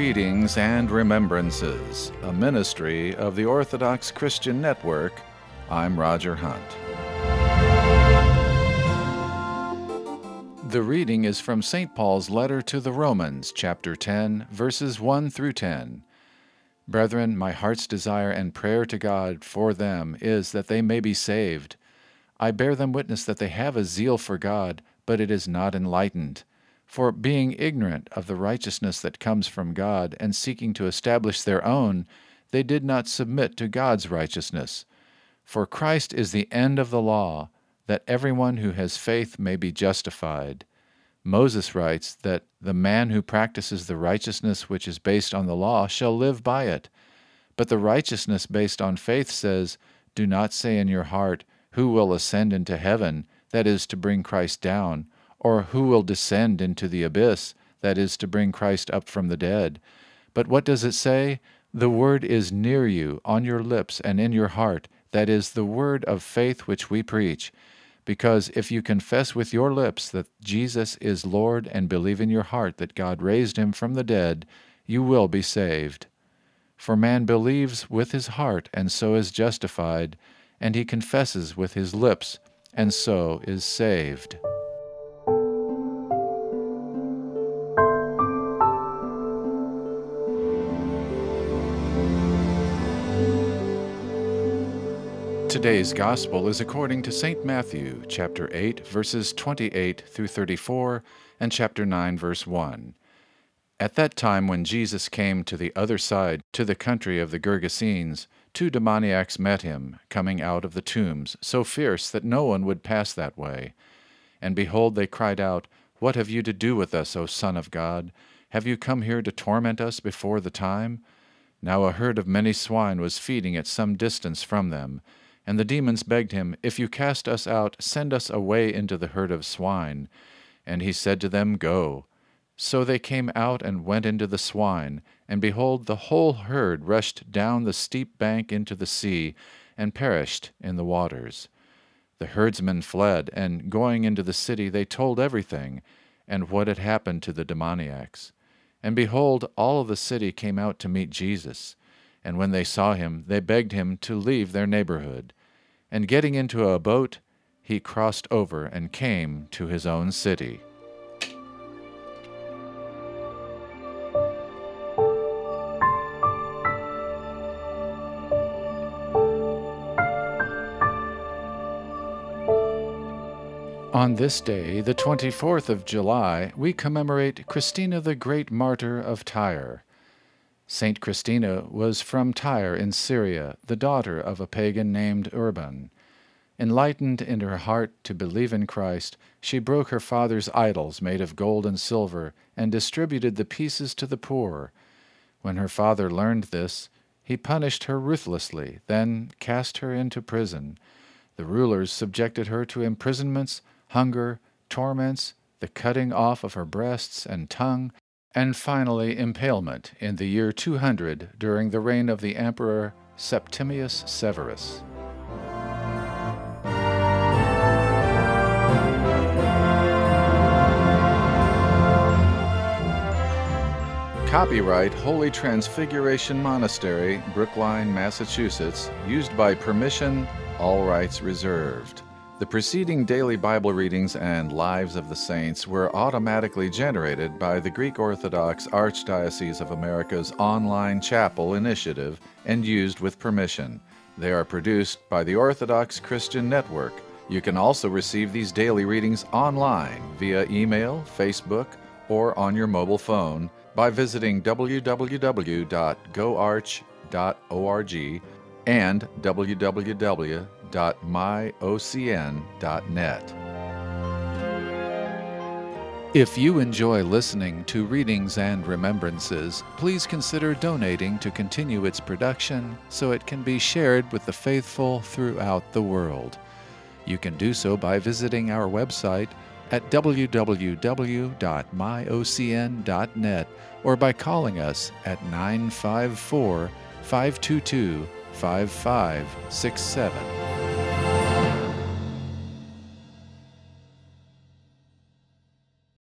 Readings and Remembrances, a ministry of the Orthodox Christian Network. I'm Roger Hunt. The reading is from St. Paul's letter to the Romans, chapter 10, verses 1 through 10. Brethren, my heart's desire and prayer to God for them is that they may be saved. I bear them witness that they have a zeal for God, but it is not enlightened. For being ignorant of the righteousness that comes from God and seeking to establish their own, they did not submit to God's righteousness. For Christ is the end of the law, that everyone who has faith may be justified. Moses writes that the man who practices the righteousness which is based on the law shall live by it. But the righteousness based on faith says, do not say in your heart, who will ascend into heaven, that is to bring Christ down, or who will descend into the abyss, that is to bring Christ up from the dead. But what does it say? The word is near you, on your lips and in your heart, that is the word of faith which we preach. Because if you confess with your lips that Jesus is Lord and believe in your heart that God raised him from the dead, you will be saved. For man believes with his heart and so is justified, and he confesses with his lips and so is saved. Today's Gospel is according to St. Matthew, chapter 8, verses 28 through 34, and chapter 9, verse 1. At that time when Jesus came to the other side, to the country of the Gergesenes, 2 demoniacs met him, coming out of the tombs, so fierce that no one would pass that way. And behold, they cried out, What have you to do with us, O Son of God? Have you come here to torment us before the time? Now a herd of many swine was feeding at some distance from them. And the demons begged him, If you cast us out, send us away into the herd of swine. And he said to them, Go. So they came out and went into the swine, and behold, the whole herd rushed down the steep bank into the sea, and perished in the waters. The herdsmen fled, and going into the city they told everything, and what had happened to the demoniacs. And behold, all of the city came out to meet Jesus. And when they saw him, they begged him to leave their neighborhood. And getting into a boat, he crossed over and came to his own city. On this day, the 24th of July, we commemorate Christina the Great Martyr of Tyre. Saint Christina was from Tyre in Syria, the daughter of a pagan named Urban. Enlightened in her heart to believe in Christ, she broke her father's idols made of gold and silver and distributed the pieces to the poor. When her father learned this, he punished her ruthlessly, then cast her into prison. The rulers subjected her to imprisonments, hunger, torments, the cutting off of her breasts and tongue, and finally impalement in the year 200 during the reign of the Emperor Septimius Severus. Copyright Holy Transfiguration Monastery, Brookline, Massachusetts, used by permission, all rights reserved. The preceding daily Bible readings and Lives of the Saints were automatically generated by the Greek Orthodox Archdiocese of America's online chapel initiative and used with permission. They are produced by the Orthodox Christian Network. You can also receive these daily readings online via email, Facebook, or on your mobile phone by visiting www.goarch.org and www.myocn.net. If you enjoy listening to Readings and Remembrances, please consider donating to continue its production so it can be shared with the faithful throughout the world. You can do so by visiting our website at www.myocn.net or by calling us at 954-522-5567.